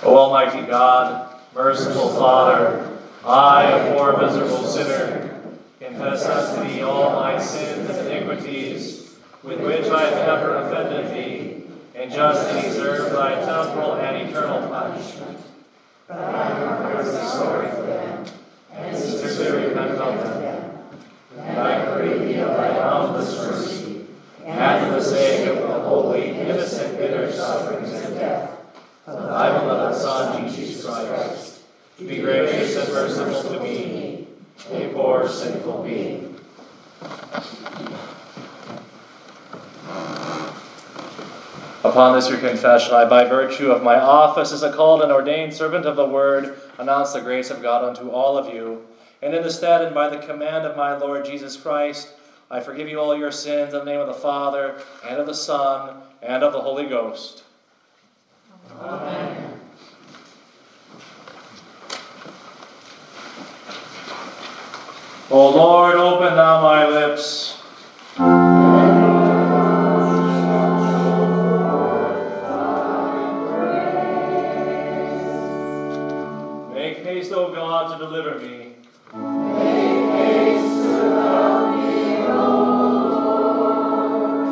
O Almighty God, merciful Father, I, a poor miserable sinner, confess unto thee all my sins and iniquities, with which I have ever offended thee, and justly deserve thy temporal and eternal punishment. But I am heartily sorry for them, and sincerely repent of them. And I pray thee of thy boundless mercy, and for the sake of the holy, innocent, bitter sufferings and death of thy beloved Son, Jesus Christ, be gracious and merciful to me, a poor sinful being. Upon this your confession, I, by virtue of my office as a called and ordained servant of the Word, announce the grace of God unto all of you. And in the stead and by the command of my Lord Jesus Christ, I forgive you all your sins in the name of the Father, and of the Son, and of the Holy Ghost. Amen. O Lord, open thou my lips. Make haste, O God, to deliver me. Make haste to help me, O Lord.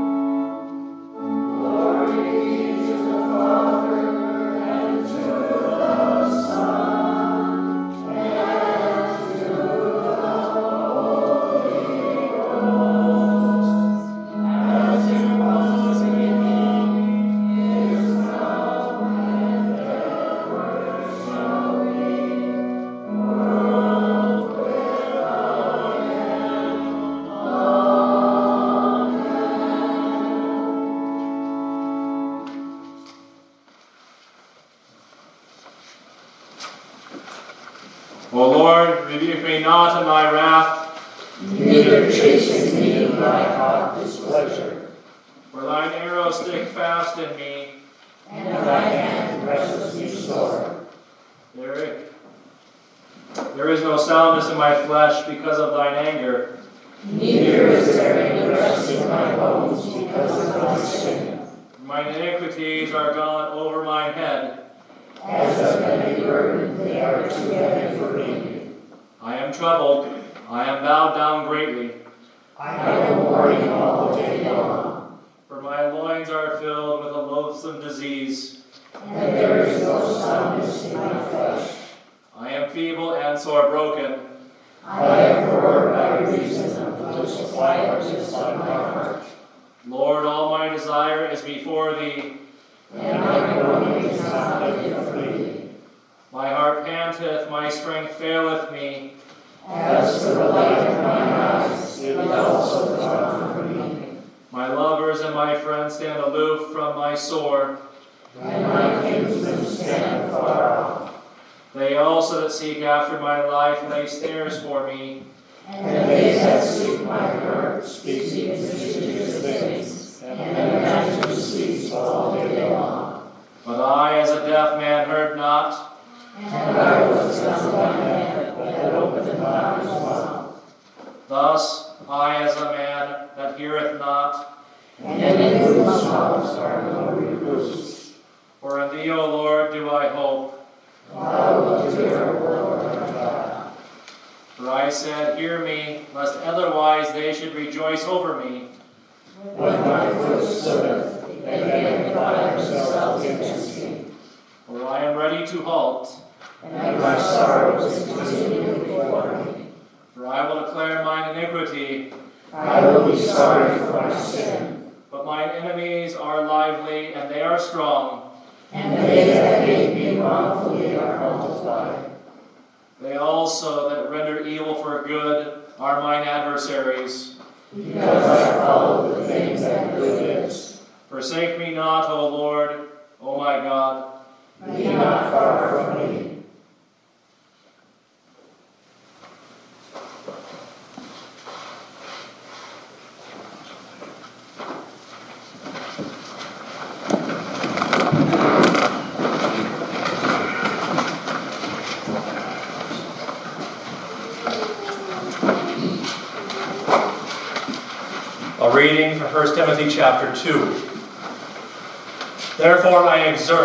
Glory be to the Father, and to the Son, and to the Holy Ghost, as it was in the beginning, is now, and ever shall be, world without end. Amen. O Lord, rebuke me not in my wrath, Neither chasten me in thy hot displeasure, for thine arrows stick fast in me. and thy hand presses me sore. There is no soundness in my flesh because of thine anger. Neither is there any rest in my bones because of my sin. Mine iniquities are gone over mine head. As a heavy burden, they are too heavy for me. I am troubled. I am bowed down greatly. I am mourning all the day long, For my loins are filled with a loathsome disease. and there is no soundness in my flesh. I am feeble and sore broken. I am poor by reason of the disquietness of my heart, Lord, all my desire is before thee. and my groaning is not hidden from thee. My heart panteth, my strength faileth me. As for the light of mine eyes, it is also gone from me, My lovers and my friends stand aloof from my sore. and my kinsmen stand far off. They also that seek after my life lay snares for me. And they that seek my hurt speak mischievous things, and imagine deceits all day long. But I, as a deaf man, heard not. And I was dumb by man that opened not his mouth. Thus I, as a man that heareth not. And in whose mouths are no reproofs. For in thee, O Lord, do I hope. I will hear, O Lord our God. For I said, hear me, lest otherwise they should rejoice over me. When my foot slippeth, they magnify themselves against me. For I am ready to halt. And my sorrows continue before me. For I will declare mine iniquity. I will be sorry for my sin. But mine enemies are lively, and they are strong. And they that hate me wrongfully are multiplied. They also that render evil for good are mine adversaries. Because I follow the things that good is. Forsake me not, O Lord, O my God. Be not far from me. A reading from 1 Timothy chapter 2. Therefore I exhort,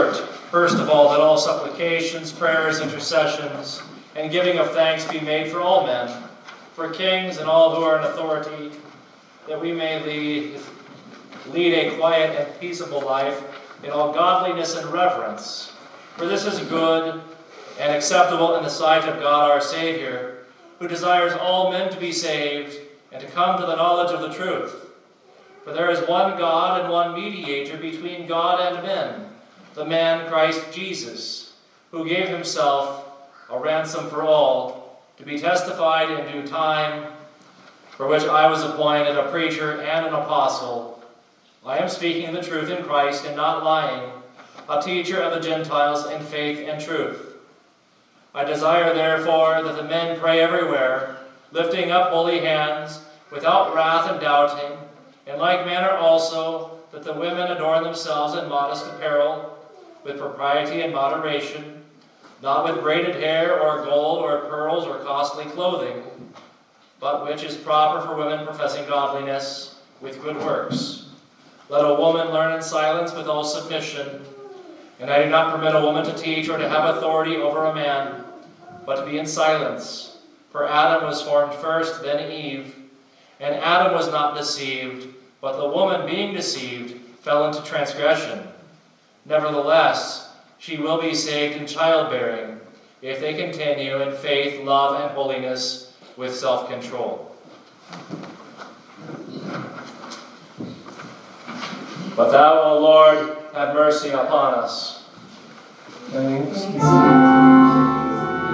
First of all, that all supplications, prayers, intercessions, and giving of thanks be made for all men, for kings and all who are in authority, that we may lead a quiet and peaceable life in all godliness and reverence. For this is good and acceptable in the sight of God our Savior, who desires all men to be saved and to come to the knowledge of the truth. For there is one God and one mediator between God and men, the man Christ Jesus, who gave himself a ransom for all, to be testified in due time, for which I was appointed a preacher and an apostle. I am speaking the truth in Christ and not lying, a teacher of the Gentiles in faith and truth. I desire, therefore, that the men pray everywhere, lifting up holy hands, without wrath and doubting. In like manner also, that the women adorn themselves in modest apparel, with propriety and moderation, not with braided hair or gold or pearls or costly clothing, but which is proper for women professing godliness with good works. Let a woman learn in silence with all submission. And I do not permit a woman to teach or to have authority over a man, but to be in silence. For Adam was formed first, then Eve. And Adam was not deceived, but the woman, being deceived, fell into transgression. Nevertheless, she will be saved in childbearing, if they continue in faith, love, and holiness with self-control. But thou, O Lord, have mercy upon us. Thanks be to God.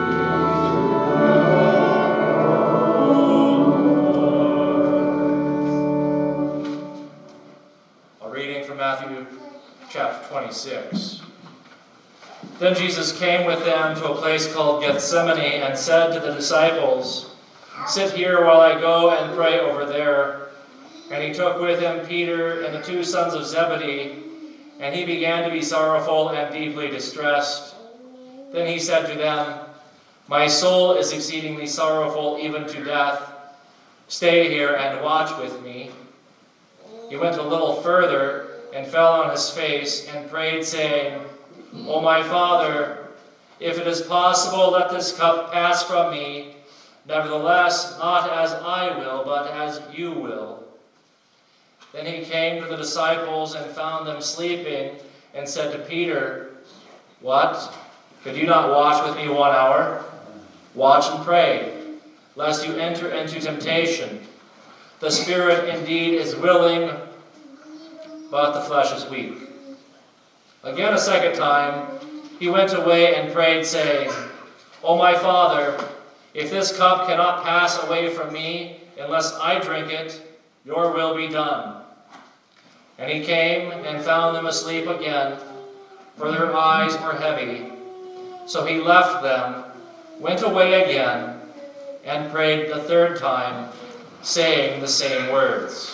A reading from Matthew chapter 26. Then Jesus came with them to a place called Gethsemane and said to the disciples, "Sit here while I go and pray over there." And he took with him Peter and the two sons of Zebedee, and he began to be sorrowful and deeply distressed. Then he said to them, "My soul is exceedingly sorrowful, even to death. Stay here and watch with me." He went a little further and fell on his face and prayed, saying, "O my Father, if it is possible, let this cup pass from me. Nevertheless, not as I will, but as you will." Then he came to the disciples and found them sleeping, and said to Peter, "What? Could you not watch with me 1 hour? Watch and pray, lest you enter into temptation. The spirit indeed is willing, but the flesh is weak." Again a second time, he went away and prayed, saying, "O my Father, if this cup cannot pass away from me unless I drink it, your will be done." And he came and found them asleep again, for their eyes were heavy. So he left them, went away again, and prayed the third time, saying the same words.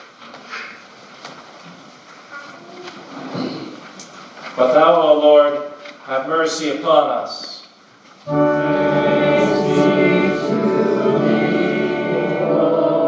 But thou, O Lord, have mercy upon us. Thanks be to thee, O Lord.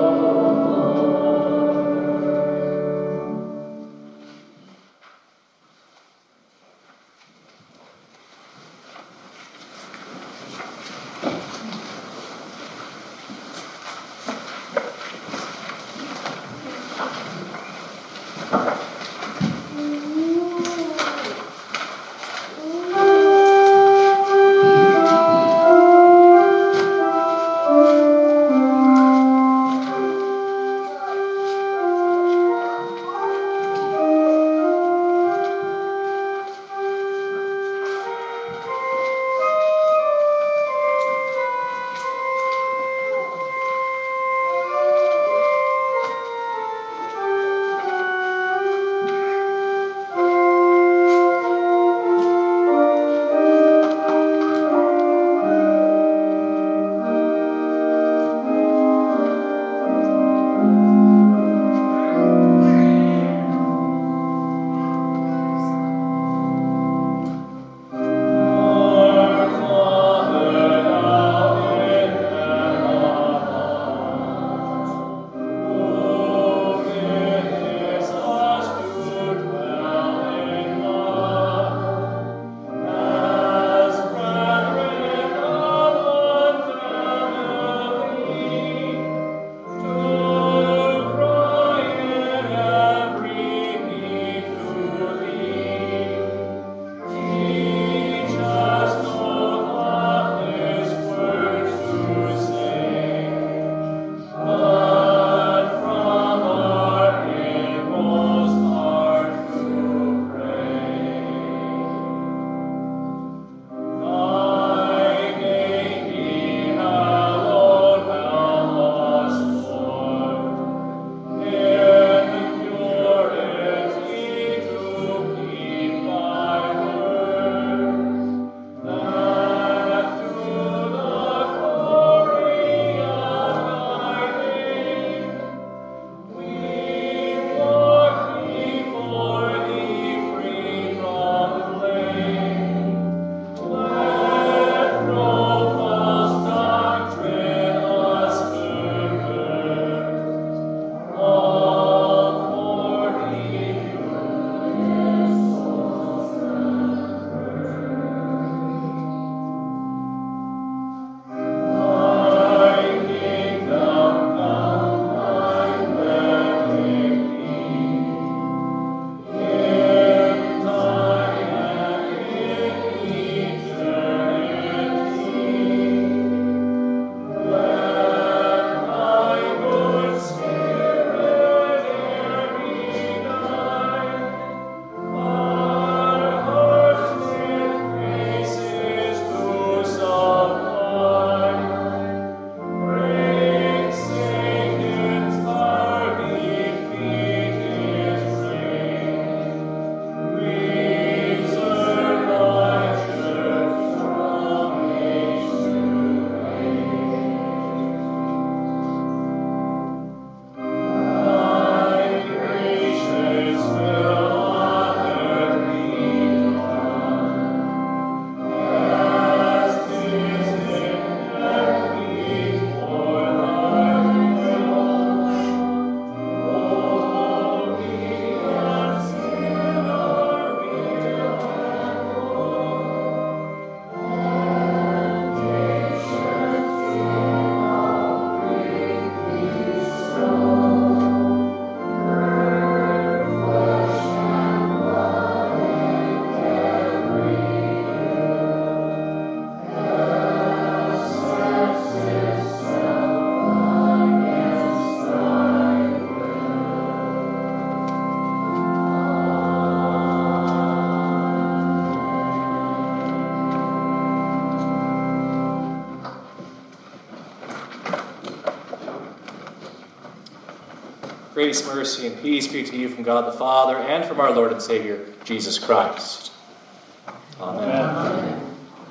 Grace, mercy, and peace be to you from God the Father and from our Lord and Savior, Jesus Christ. Amen. Amen.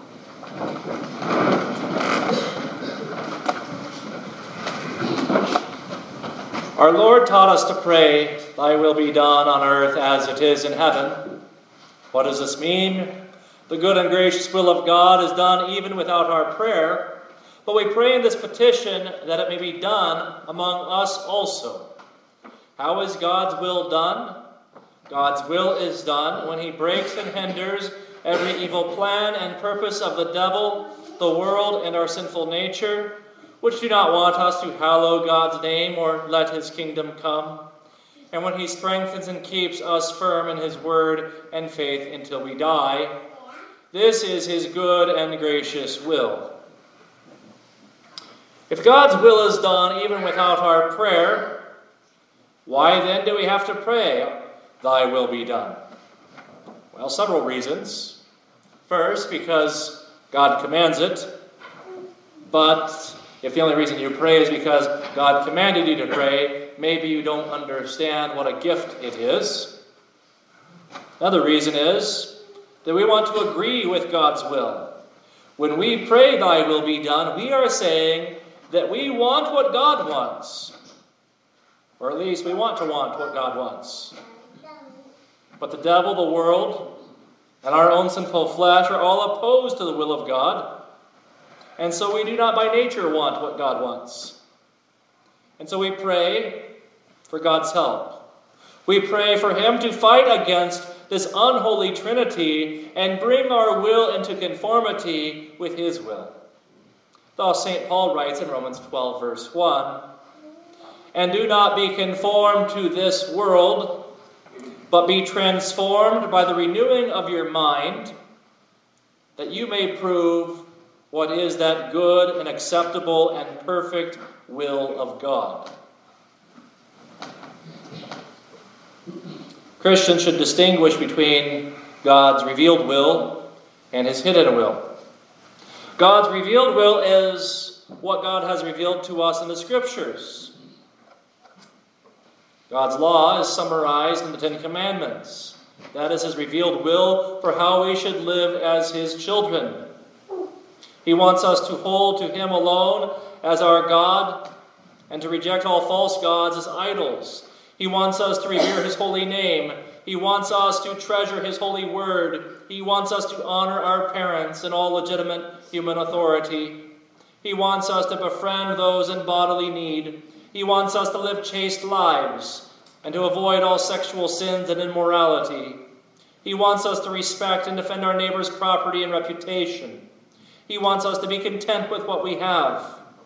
Our Lord taught us to pray, "Thy will be done on earth as it is in heaven." What does this mean? The good and gracious will of God is done even without our prayer, but we pray in this petition that it may be done among us also. How is God's will done? God's will is done when he breaks and hinders every evil plan and purpose of the devil, the world, and our sinful nature, which do not want us to hallow God's name or let his kingdom come, and when he strengthens and keeps us firm in his word and faith until we die. This is his good and gracious will. If God's will is done even without our prayer, why then do we have to pray, "Thy will be done"? Well, several reasons. First, because God commands it, but if the only reason you pray is because God commanded you to pray, maybe you don't understand what a gift it is. Another reason is that we want to agree with God's will. When we pray, "Thy will be done," we are saying that we want what God wants. Or at least we want what God wants. But the devil, the world, and our own sinful flesh are all opposed to the will of God. And so we do not by nature want what God wants. And so we pray for God's help. We pray for him to fight against this unholy trinity and bring our will into conformity with his will. Thus St. Paul writes in Romans 12, verse 1, "And do not be conformed to this world, but be transformed by the renewing of your mind, that you may prove what is that good and acceptable and perfect will of God." Christians should distinguish between God's revealed will and his hidden will. God's revealed will is what God has revealed to us in the Scriptures. God's law is summarized in the Ten Commandments. That is his revealed will for how we should live as his children. He wants us to hold to him alone as our God and to reject all false gods as idols. He wants us to revere his holy name. He wants us to treasure his holy word. He wants us to honor our parents and all legitimate human authority. He wants us to befriend those in bodily need. He wants us to live chaste lives and to avoid all sexual sins and immorality. He wants us to respect and defend our neighbor's property and reputation. He wants us to be content with what we have.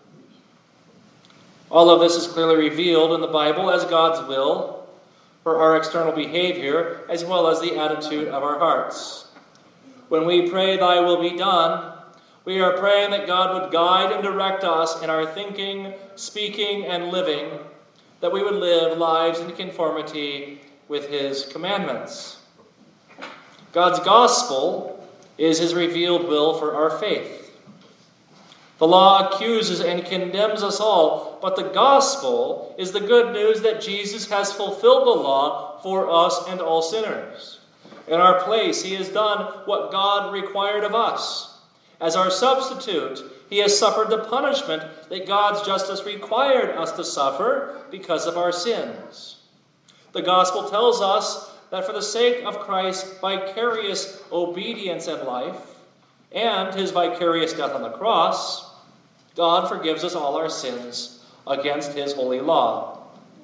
All of this is clearly revealed in the Bible as God's will for our external behavior as well as the attitude of our hearts. When we pray, "Thy will be done," we are praying that God would guide and direct us in our thinking, speaking, and living, that we would live lives in conformity with his commandments. God's gospel is his revealed will for our faith. The law accuses and condemns us all, but the gospel is the good news that Jesus has fulfilled the law for us and all sinners. In our place, he has done what God required of us. As our substitute, he has suffered the punishment that God's justice required us to suffer because of our sins. The gospel tells us that for the sake of Christ's vicarious obedience and life, and his vicarious death on the cross, God forgives us all our sins against his holy law.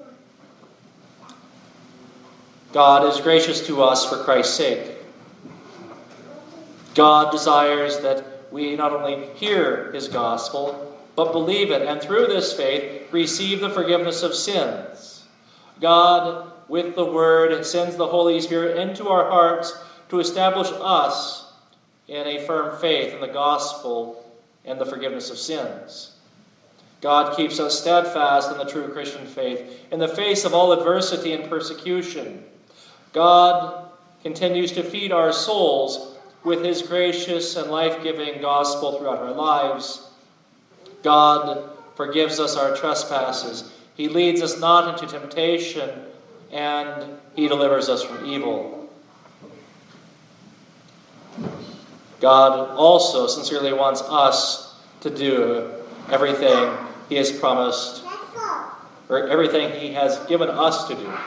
God is gracious to us for Christ's sake. God desires that we not only hear his gospel, but believe it, and through this faith, receive the forgiveness of sins. God, with the word, sends the Holy Spirit into our hearts to establish us in a firm faith in the gospel and the forgiveness of sins. God keeps us steadfast in the true Christian faith in the face of all adversity and persecution. God continues to feed our souls with his gracious and life-giving gospel throughout our lives. God forgives us our trespasses. He He leads us not into temptation, and He delivers us from evil. God also sincerely wants us to do everything He has promised, or everything He has given us to do.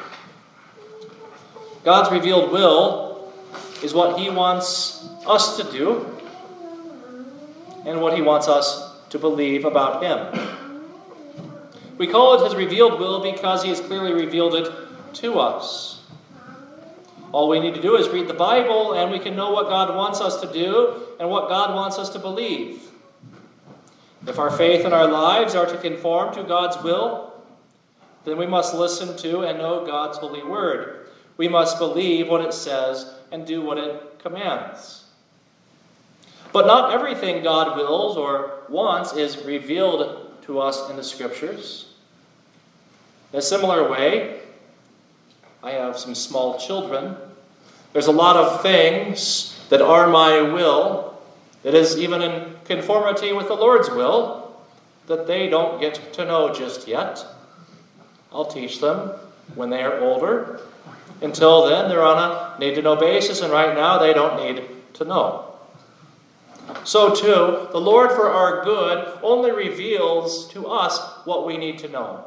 God's revealed will is what He wants us to do and what He wants us to believe about Him. We call it His revealed will because He has clearly revealed it to us. All we need to do is read the Bible, and we can know what God wants us to do and what God wants us to believe. If our faith and our lives are to conform to God's will, then we must listen to and know God's holy word. We must believe what it says and do what it commands. But not everything God wills or wants is revealed to us in the Scriptures. In a similar way, I have some small children. There's a lot of things that are my will, that is even in conformity with the Lord's will, that they don't get to know just yet. I'll teach them when they are older. Until then, they're on a need-to-know basis, and right now they don't need to know. So too, the Lord for our good only reveals to us what we need to know.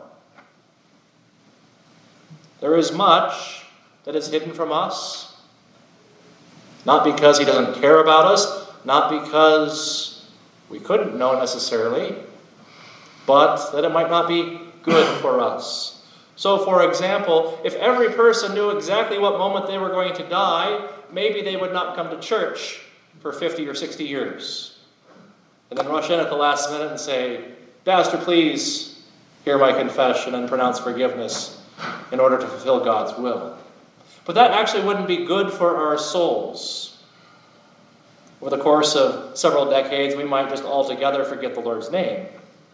There is much that is hidden from us, not because He doesn't care about us, not because we couldn't know necessarily, but that it might not be good for us. So, for example, if every person knew exactly what moment they were going to die, maybe they would not come to church for 50 or 60 years. And then rush in at the last minute and say, "Pastor, please hear my confession and pronounce forgiveness," in order to fulfill God's will. But that actually wouldn't be good for our souls. Over the course of several decades, we might just altogether forget the Lord's name.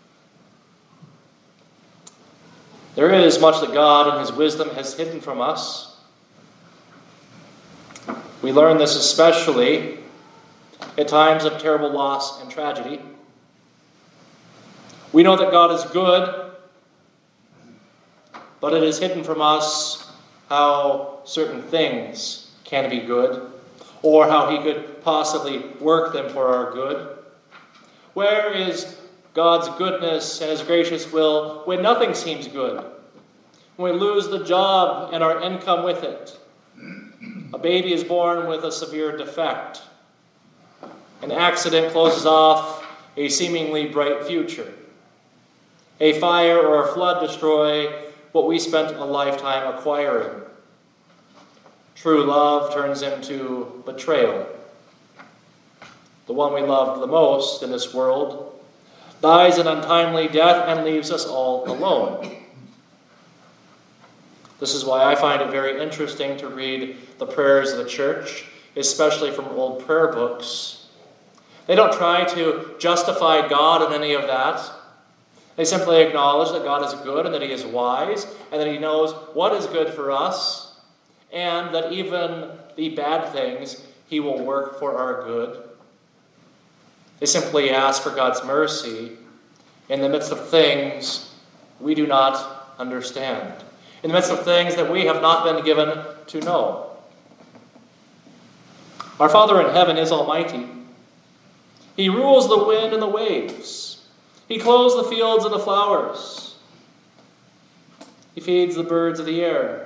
There is much that God in His wisdom has hidden from us. We learn this especially at times of terrible loss and tragedy. We know that God is good, but it is hidden from us how certain things can be good, or how He could possibly work them for our good. Where is God's goodness and His gracious will when nothing seems good? When we lose the job and our income with it. A baby is born with a severe defect. An accident closes off a seemingly bright future. A fire or a flood destroy what we spent a lifetime acquiring. True love turns into betrayal. The one we loved the most in this world dies an untimely death and leaves us all alone. This is why I find it very interesting to read the prayers of the church, especially from old prayer books. They don't try to justify God in any of that. They simply acknowledge that God is good and that He is wise and that He knows what is good for us and that even the bad things He will work for our good. They simply ask for God's mercy in the midst of things we do not understand, in the midst of things that we have not been given to know. Our Father in heaven is almighty. He rules the wind and the waves. He clothes the fields and the flowers. He feeds the birds of the air.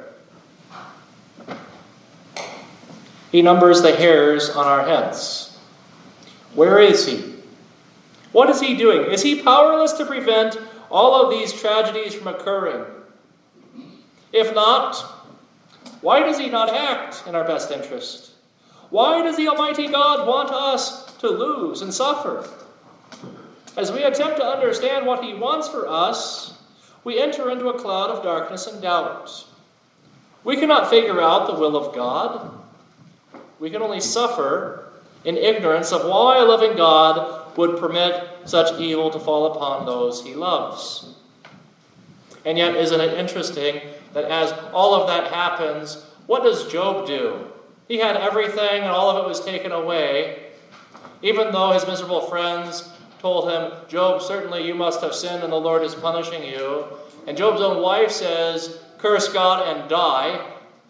He numbers the hairs on our heads. Where is He? What is He doing? Is He powerless to prevent all of these tragedies from occurring? If not, why does He not act in our best interest? Why does the Almighty God want us to lose and suffer? As we attempt to understand what He wants for us, we enter into a cloud of darkness and doubt. We cannot figure out the will of God. We can only suffer in ignorance of why a loving God would permit such evil to fall upon those He loves. And yet, isn't it interesting that as all of that happens, what does Job do? He had everything and all of it was taken away, even though his miserable friends told him, "Job, certainly you must have sinned and the Lord is punishing you." and Job's own wife says, "Curse God and die,"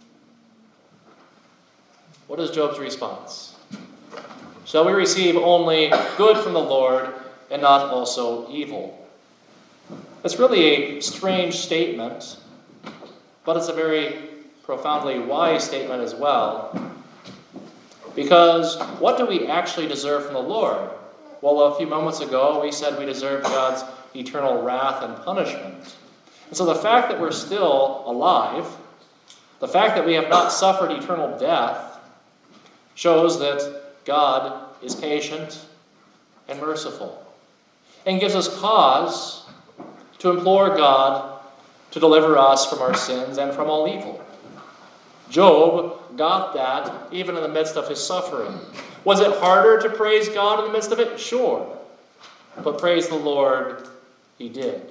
what is Job's response? Shall we receive only good from the Lord and not also evil? It's really a strange statement, but it's a very profoundly wise statement as well. Because what do we actually deserve from the Lord? Well, a few moments ago, we said we deserve God's eternal wrath and punishment. And so the fact that we're still alive, the fact that we have not suffered eternal death, shows that God is patient and merciful, and gives us cause to implore God to deliver us from our sins and from all evil. Job got that even in the midst of his suffering. Was it harder to praise God in the midst of it? Sure. But praise the Lord, he did.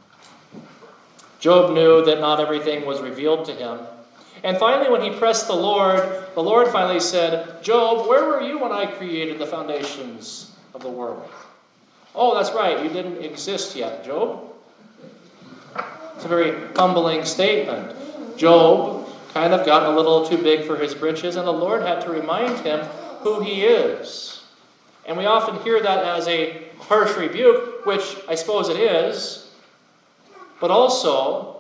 Job knew that not everything was revealed to him. And finally, when he pressed the Lord finally said, "Job, where were you when I created the foundations of the world?" "Oh, that's right, you didn't exist yet, Job." It's a very humbling statement. Job kind of gotten a little too big for his britches, and the Lord had to remind him who he is. And we often hear that as a harsh rebuke, which I suppose it is, but also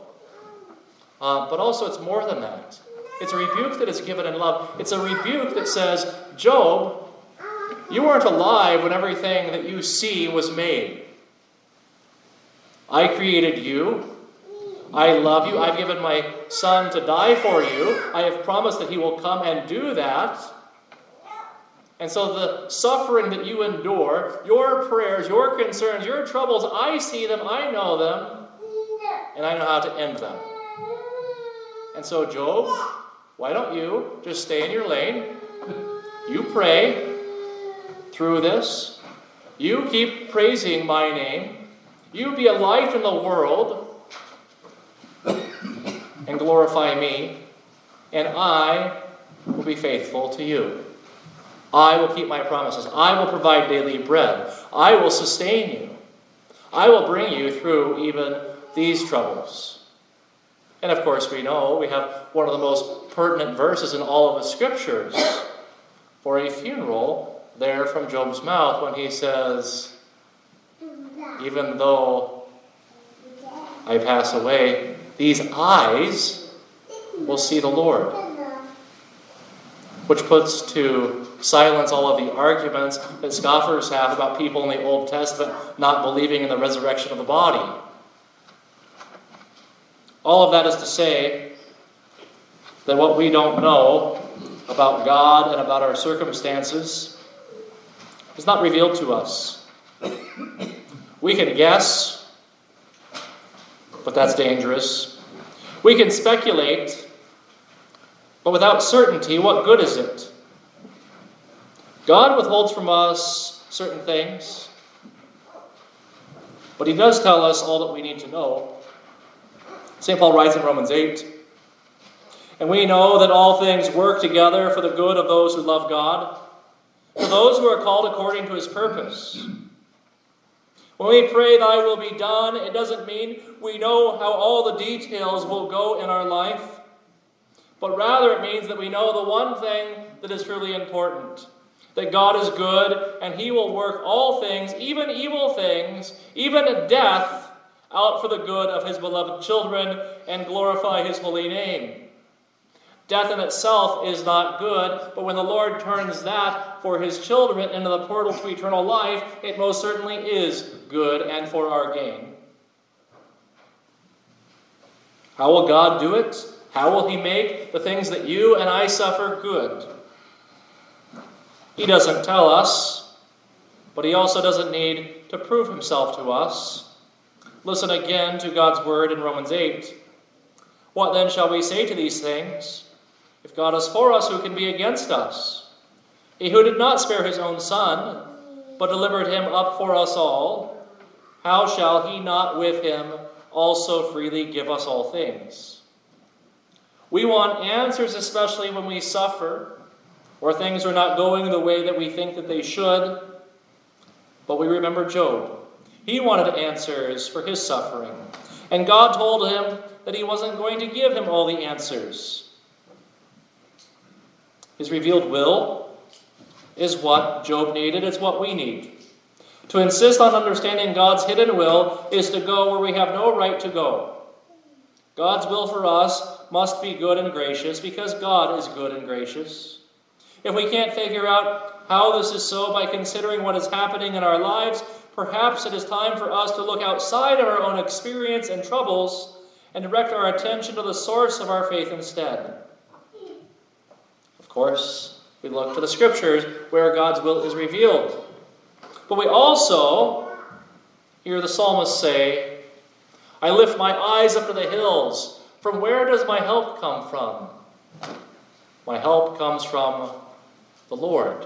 it's more than that. It's a rebuke that is given in love. It's a rebuke that says, "Job, you weren't alive when everything that you see was made. I created you. I love you. I've given my son to die for you. I have promised that he will come and do that. And so the suffering that you endure, your prayers, your concerns, your troubles, I see them, I know them, and I know how to end them. And so, Job, why don't you just stay in your lane? You pray through this. You keep praising my name. You be a light in the world and glorify me, and I will be faithful to you. I will keep my promises. I will provide daily bread. I will sustain you. I will bring you through even these troubles." And of course we know we have one of the most pertinent verses in all of the scriptures for a funeral there from Job's mouth when he says, "Even though I pass away, these eyes will see the Lord." Which puts to silence all of the arguments that scoffers have about people in the Old Testament not believing in the resurrection of the body. All of that is to say that what we don't know about God and about our circumstances is not revealed to us. We can guess, but that's dangerous. We can speculate, but without certainty, what good is it? God withholds from us certain things, but he does tell us all that we need to know. St. Paul writes in Romans 8, "And we know that all things work together for the good of those who love God, for those who are called according to his purpose." When we pray, "Thy will be done," it doesn't mean we know how all the details will go in our life, but rather it means that we know the one thing that is truly important, that God is good and he will work all things, even evil things, even death, out for the good of his beloved children and glorify his holy name. Death in itself is not good, but when the Lord turns that for his children into the portal to eternal life, it most certainly is good and for our gain. How will God do it? How will he make the things that you and I suffer good? He doesn't tell us, but he also doesn't need to prove himself to us. Listen again to God's word in Romans 8. "What then shall we say to these things? If God is for us, who can be against us? He who did not spare his own son, but delivered him up for us all, how shall he not with him also freely give us all things?" We want answers, especially when we suffer, or things are not going the way that we think that they should. But we remember Job. He wanted answers for his suffering. And God told him that he wasn't going to give him all the answers. His revealed will is what Job needed. It's what we need. To insist on understanding God's hidden will is to go where we have no right to go. God's will for us must be good and gracious because God is good and gracious. If we can't figure out how this is so by considering what is happening in our lives, perhaps it is time for us to look outside of our own experience and troubles and direct our attention to the source of our faith instead. Of course, we look to the Scriptures where God's will is revealed. But we also hear the psalmist say, I lift my eyes up to the hills. From where does my help come from? My help comes from the Lord.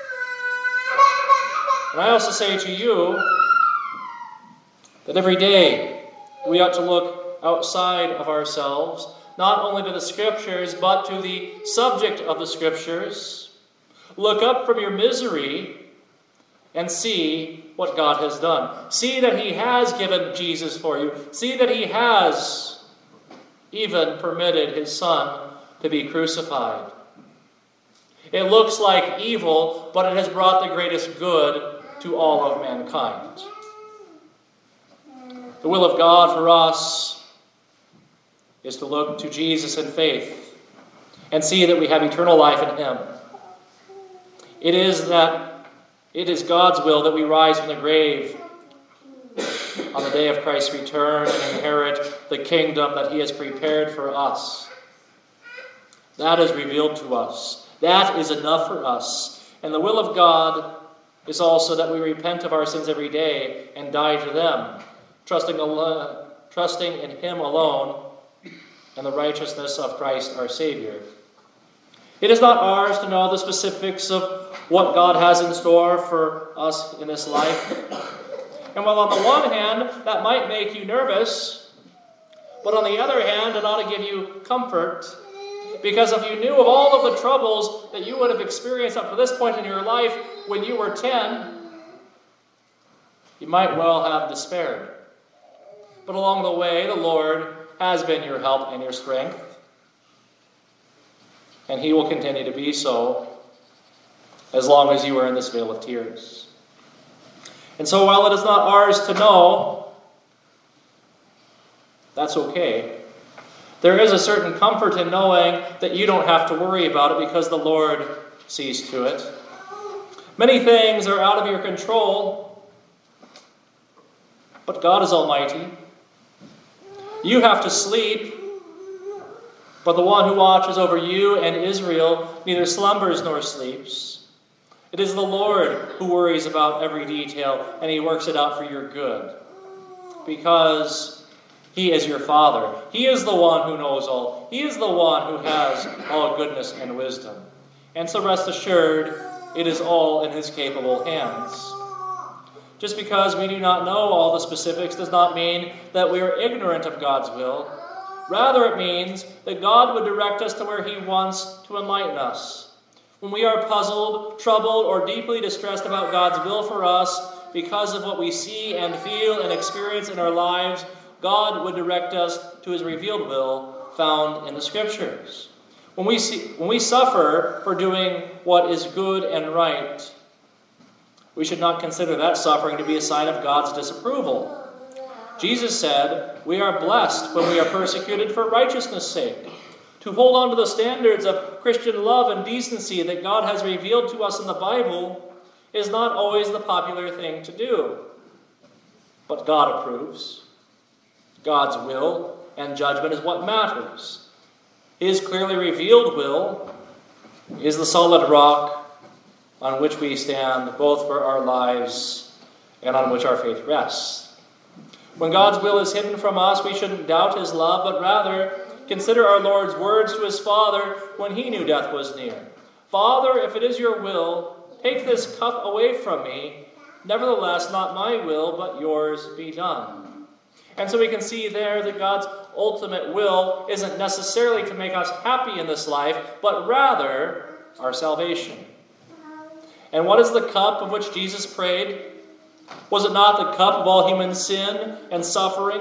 And I also say to you that every day we ought to look outside of ourselves, not only to the Scriptures, but to the subject of the Scriptures. Look up from your misery and see what God has done. See that He has given Jesus for you. See that He has even permitted His Son to be crucified. It looks like evil, but it has brought the greatest good to all of mankind. The will of God for us is to look to Jesus in faith and see that we have eternal life in Him. It is God's will that we rise from the grave on the day of Christ's return and inherit the kingdom that He has prepared for us. That is revealed to us. That is enough for us. And the will of God is also that we repent of our sins every day and die to them, trusting in Him alone and the righteousness of Christ our Savior. It is not ours to know the specifics of what God has in store for us in this life. And while on the one hand, that might make you nervous, but on the other hand, it ought to give you comfort. Because if you knew of all of the troubles that you would have experienced up to this point in your life when you were 10, you might well have despaired. But along the way, the Lord has been your help and your strength. And He will continue to be so as long as you are in this vale of tears. And so while it is not ours to know, that's okay. There is a certain comfort in knowing that you don't have to worry about it because the Lord sees to it. Many things are out of your control, but God is almighty. You have to sleep, but the one who watches over you and Israel neither slumbers nor sleeps. It is the Lord who worries about every detail, and He works it out for your good. Because He is your Father. He is the one who knows all. He is the one who has all goodness and wisdom. And so rest assured, it is all in His capable hands. Just because we do not know all the specifics does not mean that we are ignorant of God's will. Rather, it means that God would direct us to where He wants to enlighten us. When we are puzzled, troubled, or deeply distressed about God's will for us because of what we see and feel and experience in our lives, God would direct us to His revealed will found in the Scriptures. When we suffer for doing what is good and right, we should not consider that suffering to be a sign of God's disapproval. Jesus said, we are blessed when we are persecuted for righteousness' sake. To hold on to the standards of Christian love and decency that God has revealed to us in the Bible is not always the popular thing to do. But God approves. God's will and judgment is what matters. His clearly revealed will is the solid rock on which we stand, both for our lives and on which our faith rests. When God's will is hidden from us, we shouldn't doubt His love, but rather consider our Lord's words to His Father when He knew death was near. Father, if it is your will, take this cup away from me. Nevertheless, not my will, but yours be done. And so we can see there that God's ultimate will isn't necessarily to make us happy in this life, but rather our salvation. And what is the cup of which Jesus prayed? Was it not the cup of all human sin and suffering?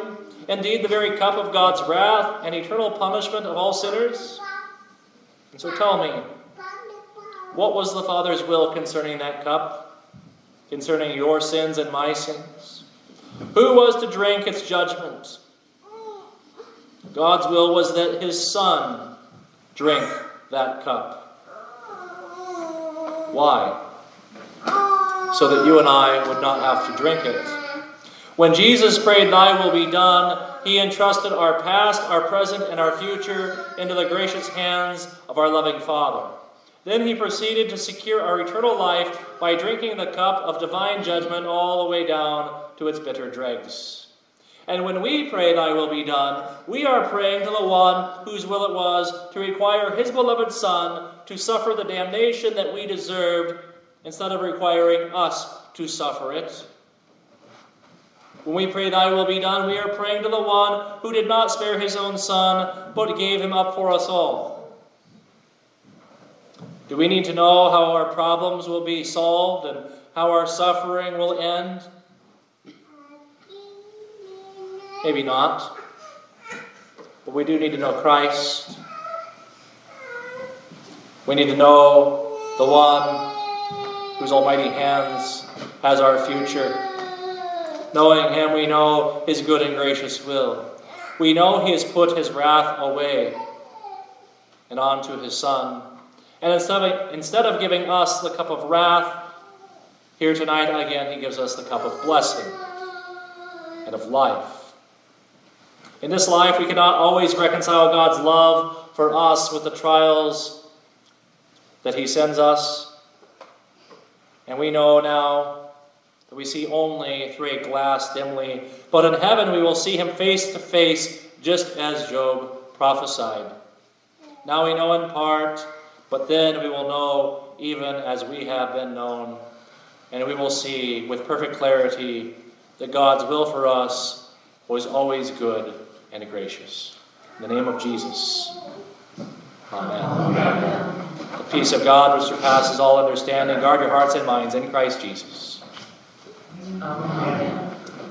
indeed the very cup of God's wrath and eternal punishment of all sinners? And so tell me, what was the Father's will concerning that cup, concerning your sins and my sins? Who was to drink its judgment? God's will was that his Son drink that cup. Why? So that you and I would not have to drink it. When Jesus prayed, "Thy will be done," he entrusted our past, our present, and our future into the gracious hands of our loving Father. Then he proceeded to secure our eternal life by drinking the cup of divine judgment all the way down to its bitter dregs. And when we pray, "Thy will be done," we are praying to the one whose will it was to require his beloved Son to suffer the damnation that we deserved, instead of requiring us to suffer it. When we pray, "Thy will be done," we are praying to the one who did not spare his own Son, but gave him up for us all. Do we need to know how our problems will be solved and how our suffering will end? Maybe not. But we do need to know Christ. We need to know the one whose almighty hands has our future. Knowing him, we know his good and gracious will. We know he has put his wrath away and onto his Son. And instead of giving us the cup of wrath, here tonight again he gives us the cup of blessing and of life. In this life, we cannot always reconcile God's love for us with the trials that he sends us. And we know now that we see only through a glass dimly. But in heaven we will see him face to face, just as Job prophesied. Now we know in part, but then we will know even as we have been known. And we will see with perfect clarity that God's will for us was always good and gracious. In the name of Jesus, amen. Amen. The peace of God which surpasses all understanding, guard your hearts and minds in Christ Jesus. Amen.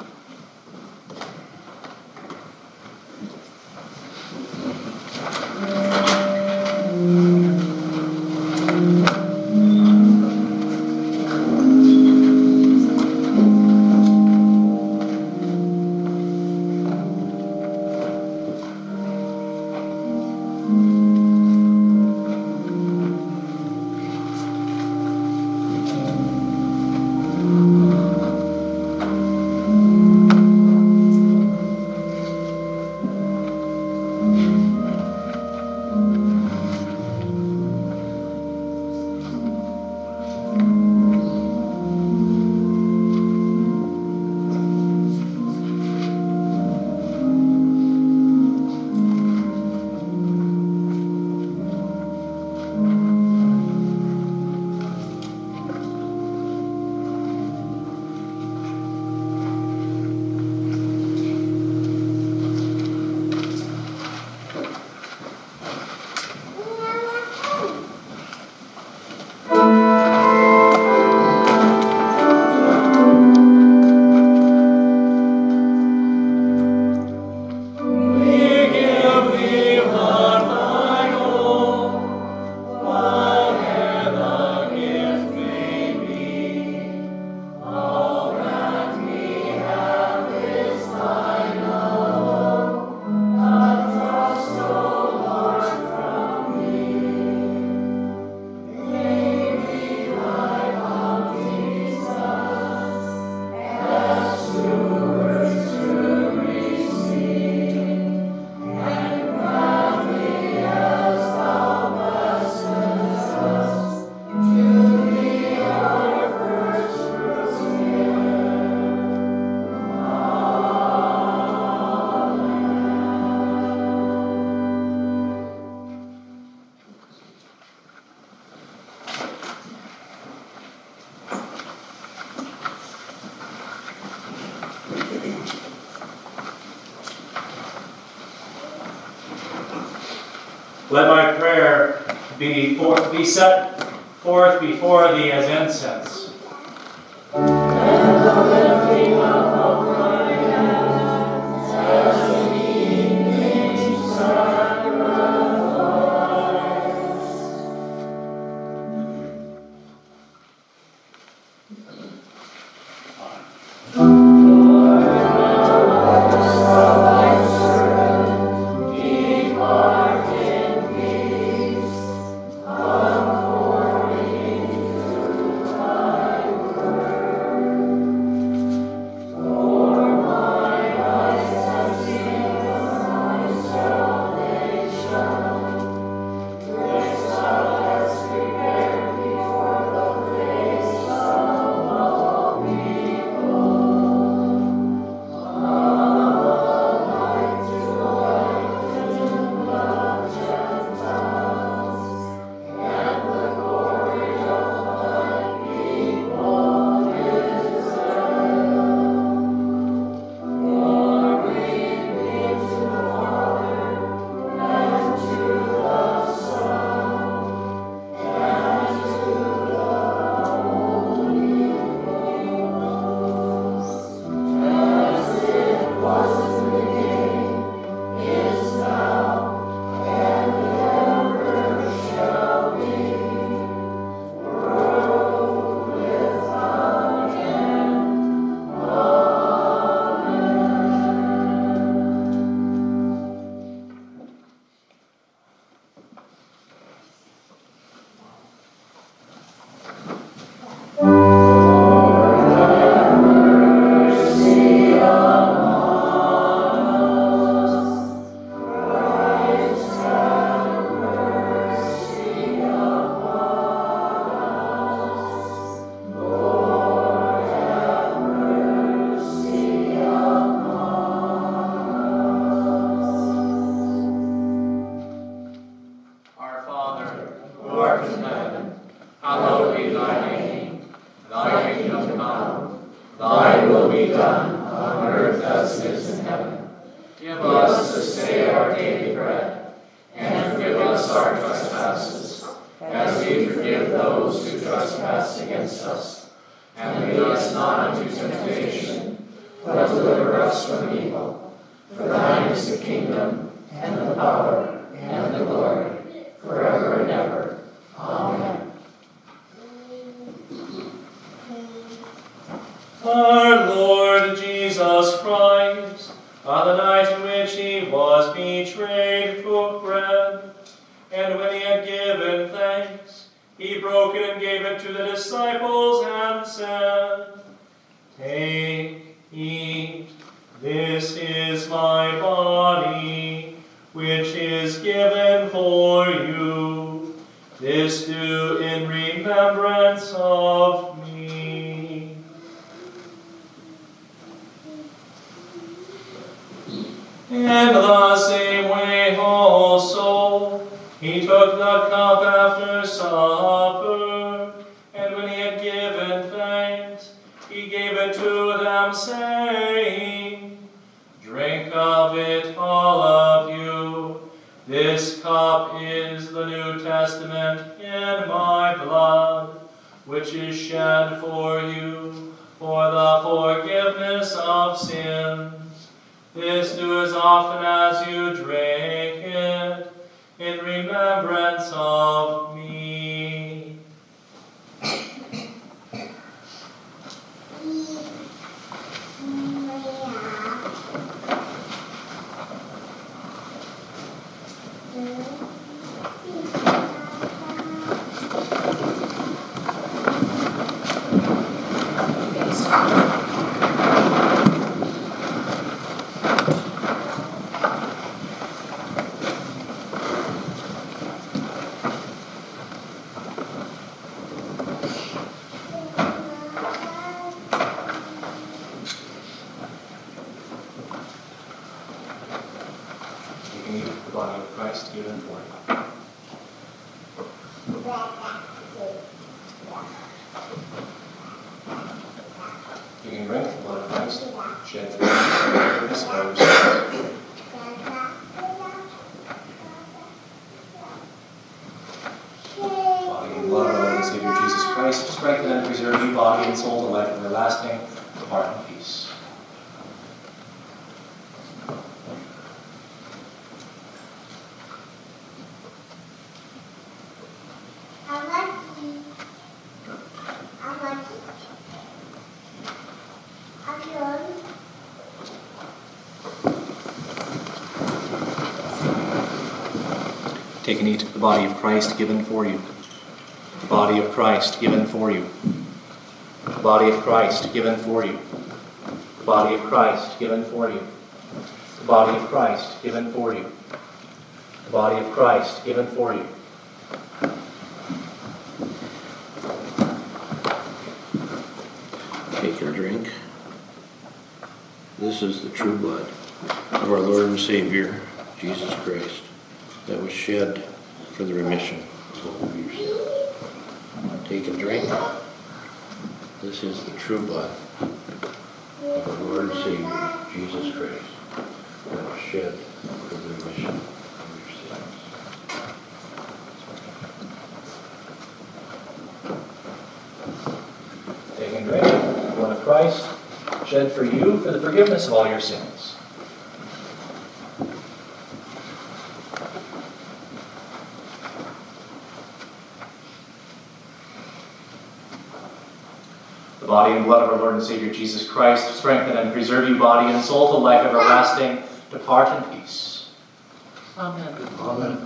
Let my prayer be set forth before thee as incense. And the lifting up of my hands as art in heaven, hallowed be thy name. Thy kingdom come, thy will be done, on earth as it is in heaven. Give us this day our daily bread, and forgive us our trespasses, as we forgive those who trespass against us. And lead us not into temptation, but deliver us from evil. For thine is the kingdom, and the power, and the glory, forever and ever. Amen. Our Lord Jesus Christ, on the night in which he was betrayed, took bread, and when he had given thanks, he broke it and gave it to the disciples and said, Take, eat, this is my body, which is given for you. This do in remembrance of me. In the same way also, he took the cup after supper, and when he had given thanks, he gave it to them, saying, Drink of it, all of you. This cup is the New Testament in my blood, which is shed for you for the forgiveness of sins. This do as often as you drink it, in remembrance of me. The body of Christ given for you. You can drink the blood of Christ shed for you. This body and blood of our Lord and Savior Jesus Christ, to strengthen and preserve you, body and soul, to life everlasting. Depart in peace. Take and eat the body of Christ given for you. The body of Christ given for you. The body of Christ given for you. The body of Christ given for you. The body of Christ given for you. The body of Christ given for you. Take and drink. This is the true blood of our Lord and Savior, Jesus Christ, that was shed for the remission of all your sins. Take and drink. This is the true blood of our Lord and Savior, Jesus Christ, that was shed for the remission of your sins. Take and drink the blood of Christ, shed for you for the forgiveness of all your sins. The body and blood of our Lord and Savior Jesus Christ, strengthen and preserve you, body and soul, to life everlasting. Depart in peace. Amen. Amen.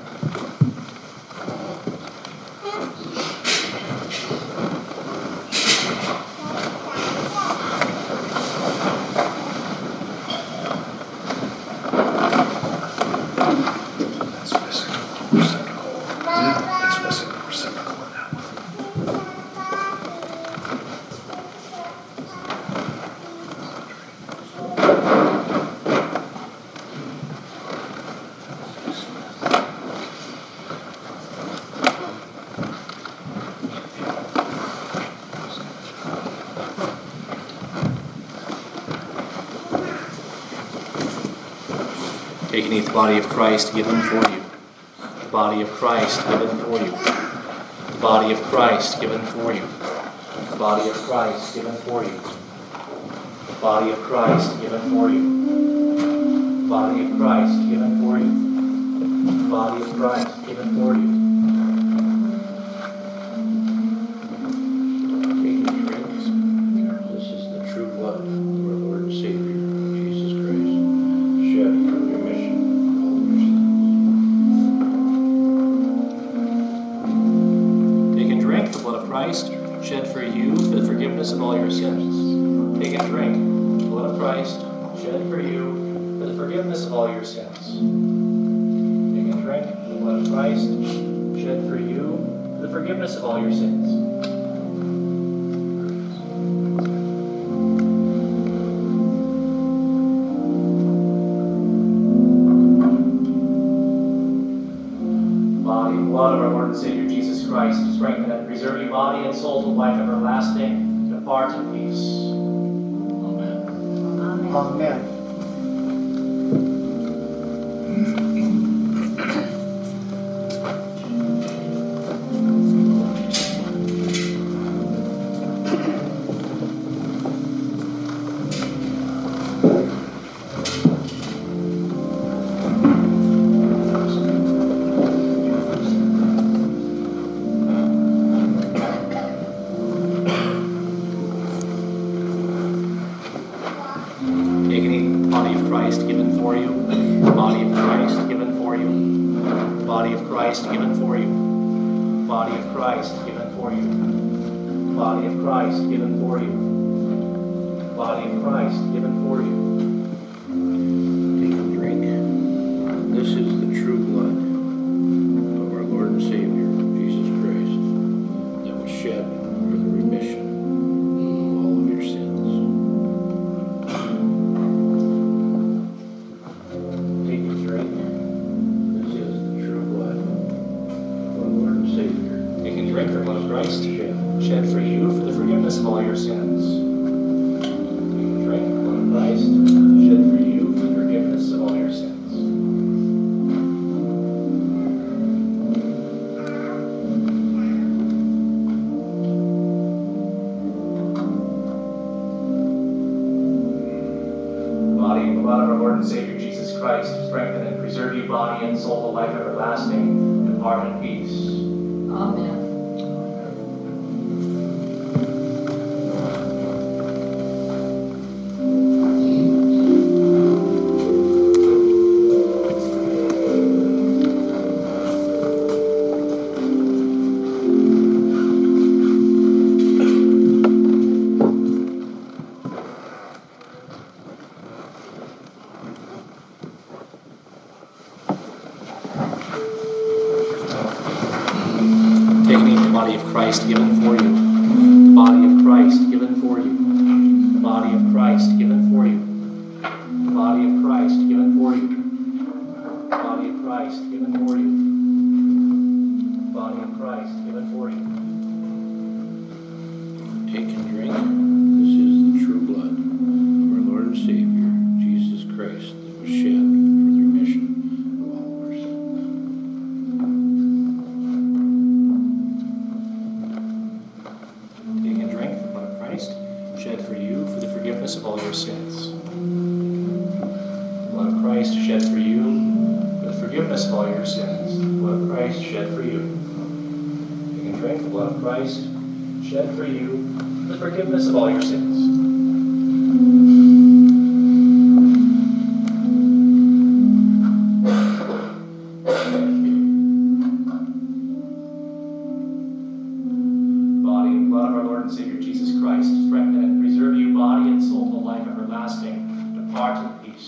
Take and eat the body of Christ given for you. The body of Christ given for you. The body of Christ given for you. The body of Christ given for you. The body of Christ given for you. The body of Christ given for you. The body of Christ given for you. Take and drink. This is the true blood of our Lord and Savior, Jesus Christ, shed for the remission of all of your sins. Take and drink the blood of Christ, shed for you for the forgiveness of all your sins. Take and drink the blood of Christ, shed for you for the forgiveness of all your sins. Take and drink the blood of Christ, shed for you for the forgiveness of all your sins. Body and blood of our Lord and Savior Jesus Christ, strengthen and preserve your body and soul to life everlasting. Depart in peace. Amen. Amen. Take and eat the body of Christ given for you. The body of Christ given for you. The body of Christ given for you. The body of Christ given for you. The body of Christ given for you. The body of Christ given for you. Take and drink. This is the true blood of our Lord and Savior, Jesus Christ, that was shed for the remission of all of your sins. Take and drink. This is the true blood of our Lord and Savior. Take and drink the blood of Christ, Shed. shed for you for the forgiveness of all your sins. Take and drink the blood of Christ, shed for you for the forgiveness of all your sins. Body and blood of our Lord and Savior Jesus Christ, strengthen and preserve you body and soul to life everlasting. Depart in peace. Amen. Take and eat the body of Christ given for you. The body of Christ given for you. The body of Christ given for you. The body of Christ given for you. The body of Christ given for you. The body of Christ given for you. Take and drink. This is the true blood of our Lord and Savior, Jesus Christ, that was shed for the remission of all of our sins. Take and drink the blood of Christ, shed for you for the forgiveness of all your sins. The blood of Christ shed for you for the forgiveness of all your sins. The blood of Christ shed for you. Take and drink the blood of Christ, shed for you for the forgiveness of all your sins. Body and blood of our Lord and Savior Jesus Christ, strengthen and preserve you body and soul to life everlasting. Depart in peace.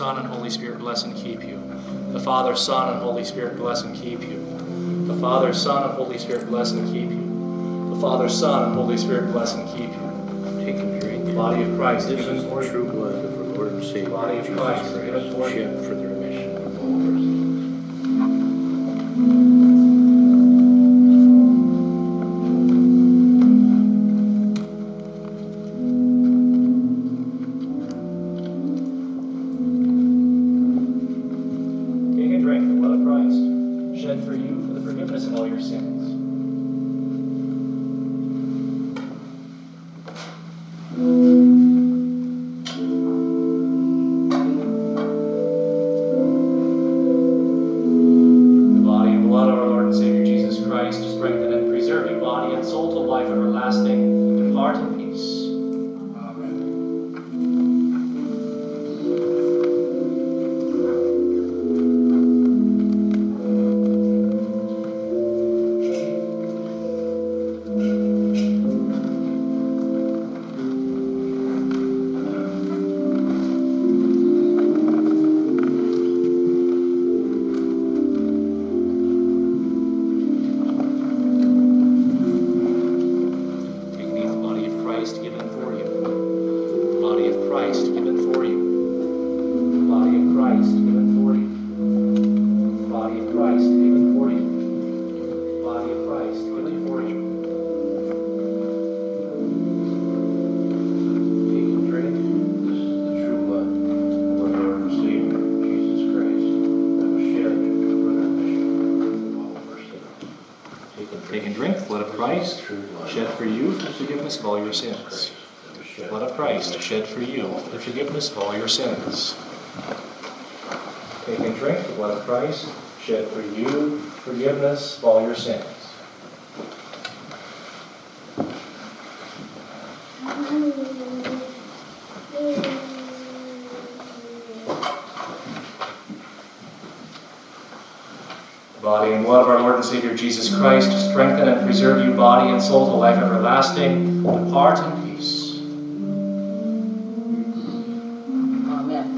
Son, and Holy Spirit bless and keep you. The Father, Son, and Holy Spirit bless and keep you. The Father, Son, and Holy Spirit bless and keep you. The Father, Son, and Holy Spirit bless and keep you. Take and drink. The body of Christ This given is for the you. true blood of our Lord and Savior, Body of Jesus Christ, Christ, given for you. shed for the remission of all our sins. Take and drink the blood of Christ, shed for you for the forgiveness of all your sins. The body and blood of our Lord and Savior Jesus Christ, to strengthen and preserve your body and soul to life everlasting, depart in peace. Take and eat the body of Christ given for you. The body of Christ given for you. The body of Christ given for you. The body of Christ given for you. The body of Christ given for you. Take and drink. This is the true blood of our Lord and Savior, Jesus Christ, that was shed for the remission of all of our sins. Take and drink the blood of Christ, True blood. shed for you for the forgiveness of all your sins. That was shed Blood of Christ, shed for you for the forgiveness of all your sins. Take and drink the blood of Christ, shed for you, forgiveness of all your sins. The body and blood of our Lord and Savior Jesus Christ, to strengthen and preserve you body and soul to life everlasting, depart in peace. Amen.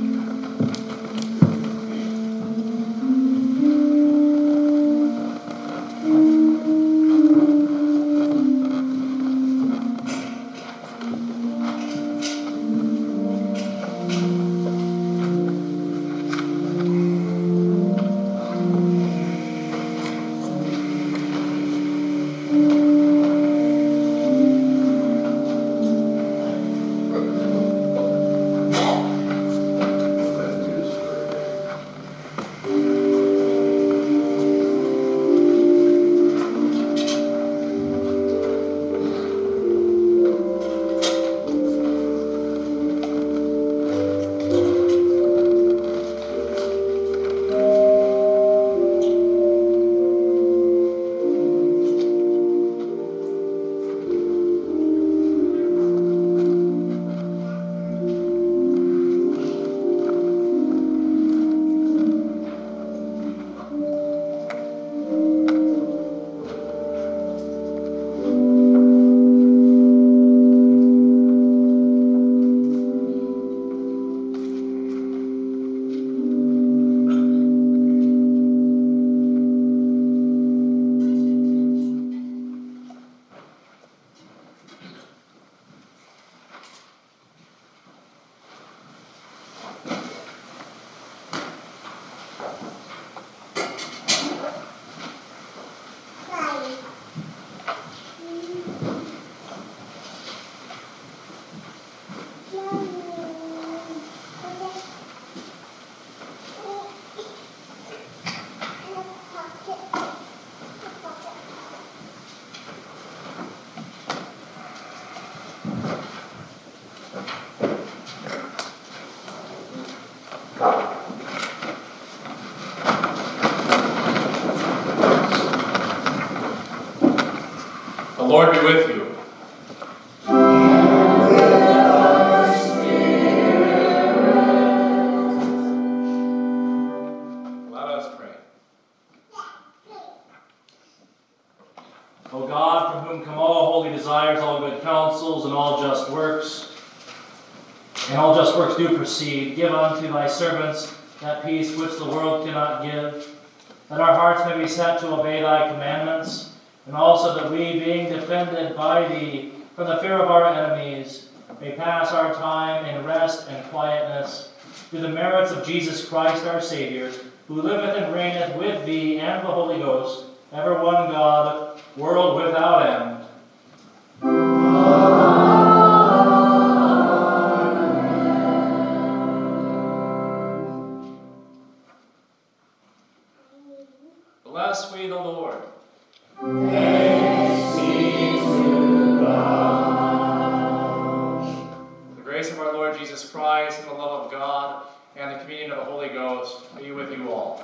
The Lord be with you. Let us pray. O God, from whom come all holy desires, all good counsels, and all just works, and all just works do proceed. Give unto thy servants that peace which the world cannot give, that our hearts may be set to obey thy commandments, and also that we, being defended by thee from the fear of our enemies, may pass our time in rest and quietness, through the merits of Jesus Christ our Savior, who liveth and reigneth with thee and the Holy Ghost, ever one God, world without end. Bless we the Lord. Thanks be to God. The grace of our Lord Jesus Christ, and the love of God, and the communion of the Holy Ghost be with you all.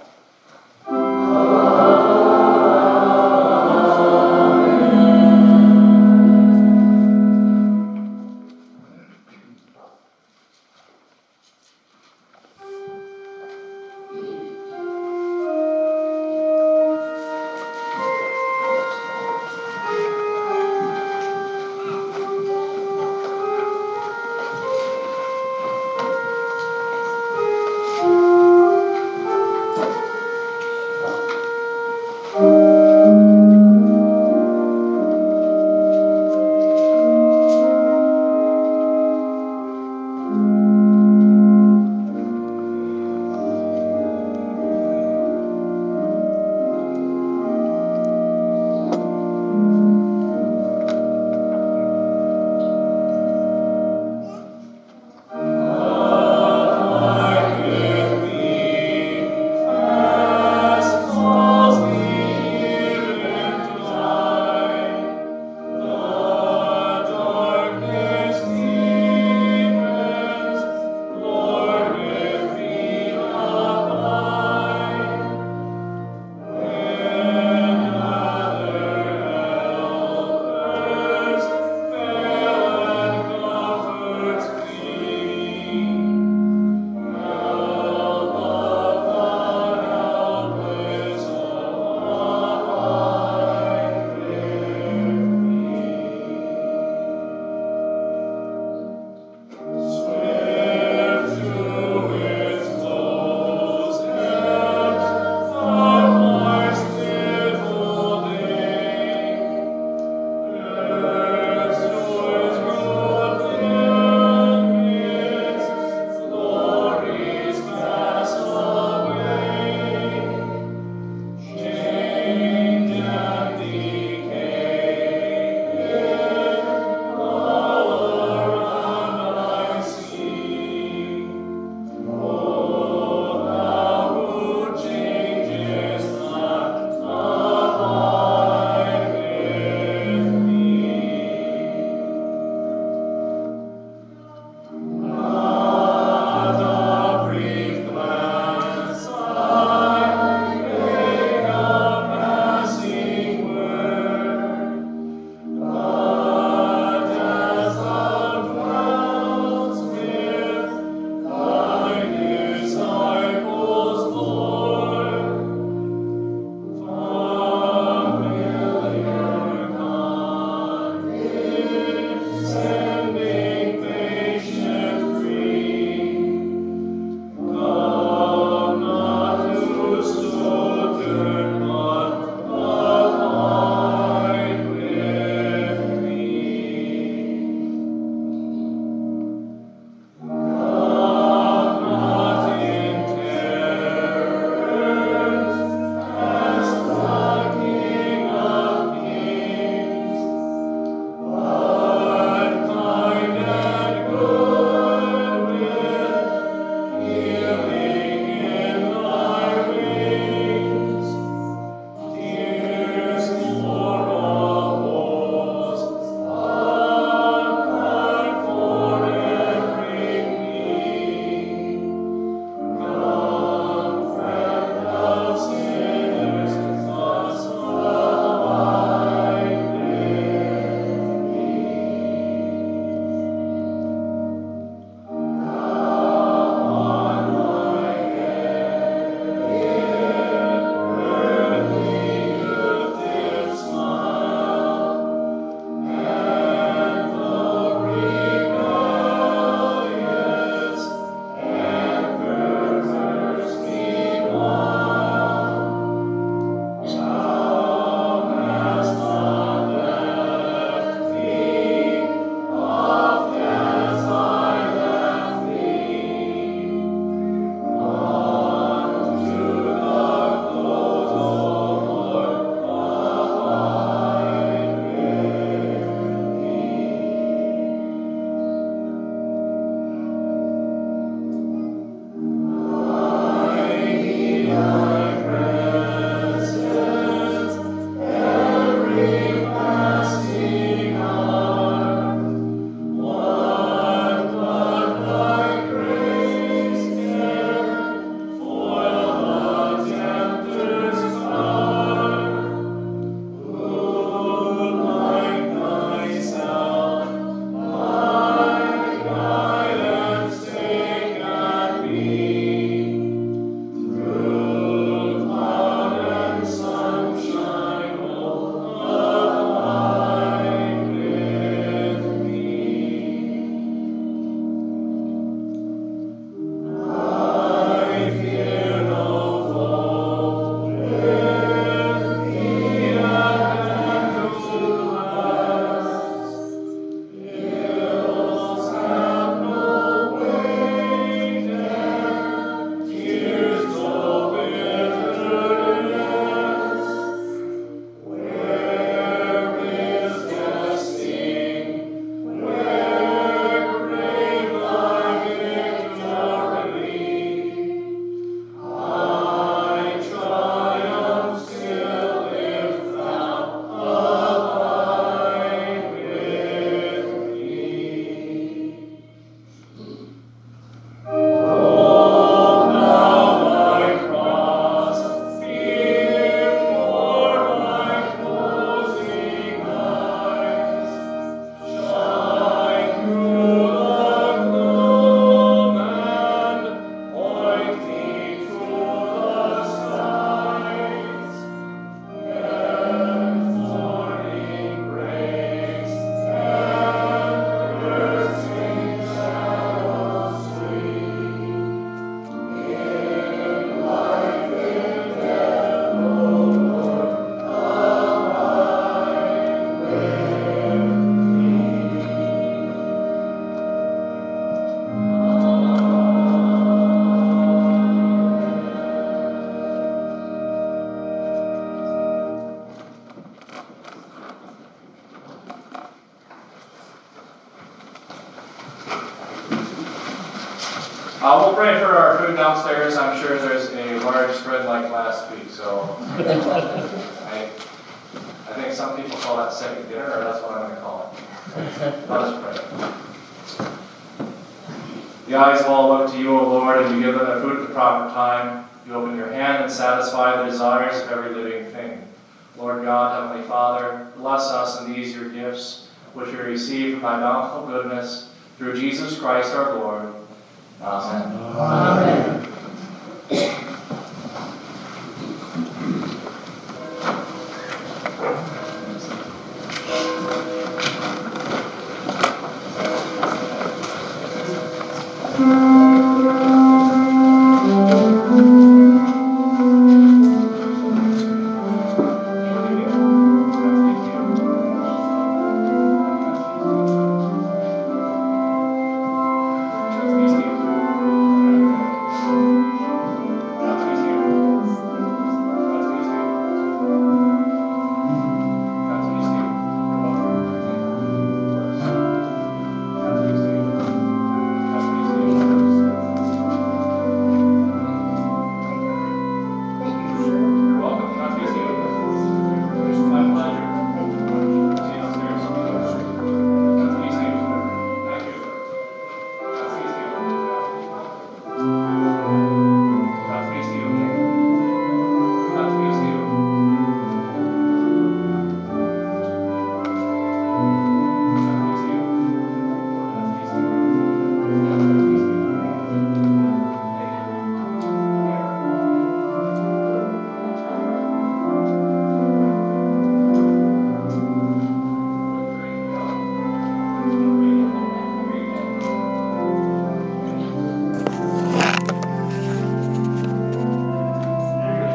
We'll pray for our food downstairs. I'm sure there's a large spread like last week, so I think some people call that second dinner, or that's what I'm going to call it. Let us pray. The eyes of all look to you, O Lord, and you give them their food at the proper time. You open your hand and satisfy the desires of every living thing. Lord God, Heavenly Father, bless us in these your gifts, which we receive from thy bountiful goodness, through Jesus Christ our Lord. Amen. Amen.